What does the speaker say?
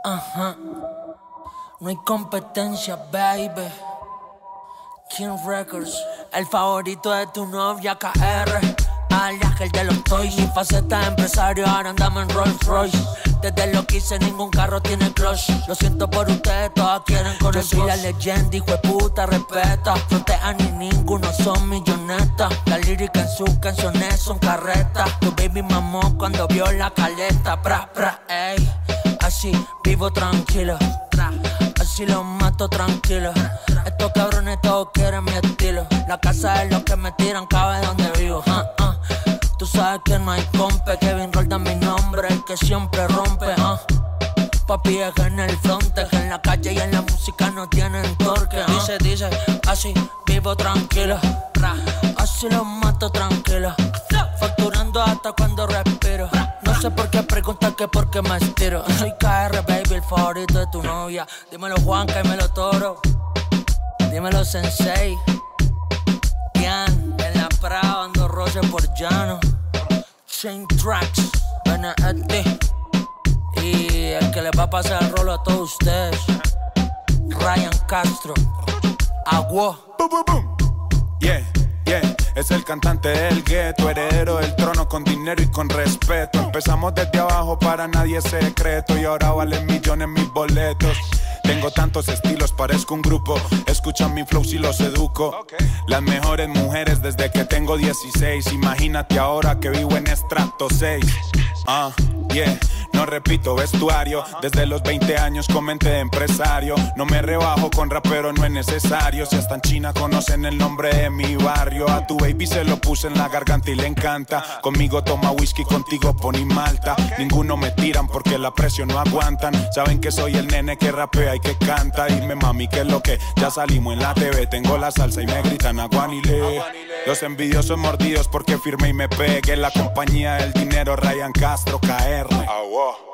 Ajá. No hay competencia, baby. King Records, el favorito de tu novia, KR. Alias el de los toys. Mi faceta de empresario, ahora andamos en Rolls Royce. Desde lo que hice, ningún carro tiene clutch. Lo siento por ustedes, todas quieren con el soy la leyenda, hijo de puta, respeta. Frontean ni ninguno son millonetas. La lírica en sus canciones son carretas. Tu baby mamó cuando vio la caleta. Pra, pra, ey. Así vivo tranquilo, así los mato tranquilo. Estos cabrones todos quieren mi estilo. La casa es lo que me tiran, cabe donde vivo. Tú sabes que no hay compe. Kevin Rolda mi nombre, el que siempre rompe. Papi es en el fronte, que en la calle y en la música no tienen torque. Dice, así vivo tranquilo, así los mato tranquilo. Facturando hasta cuando respiro. No sé por qué preguntas que por qué me estiro. Soy KR, baby, el favorito de tu novia. Dímelo Juanca, dímelo Toro. Dímelo Sensei. Ian, en la Prado, ando roce por llano. Chain Tracks, NFT. Y el que le va a pasar el rolo a todos ustedes, Ryan Castro. Agua. Boom, boom, boom. Yeah. Es el cantante del gueto, heredero del trono con dinero y con respeto. Empezamos desde abajo, para nadie es secreto. Y ahora valen millones mis boletos. Tengo tantos estilos, parezco un grupo. Escuchan mi flow si los educo. Las mejores mujeres desde que tengo 16. Imagínate ahora que vivo en estrato 6. No repito vestuario. Desde los 20 años comenté de empresario. No me rebajo con rapero, no es necesario. Si hasta en China conocen el nombre de mi barrio. A tu baby se lo puse en la garganta y le encanta. Conmigo toma whisky, contigo pone malta. Ninguno me tiran porque la presión no aguantan. Saben que soy el nene que rapea y que canta. Dime mami que es lo que ya salimos en la TV. Tengo la salsa y me gritan aguanile. Los envidiosos mordidos porque firmé y me pegué. La compañía del dinero, Ryan Castro, KR.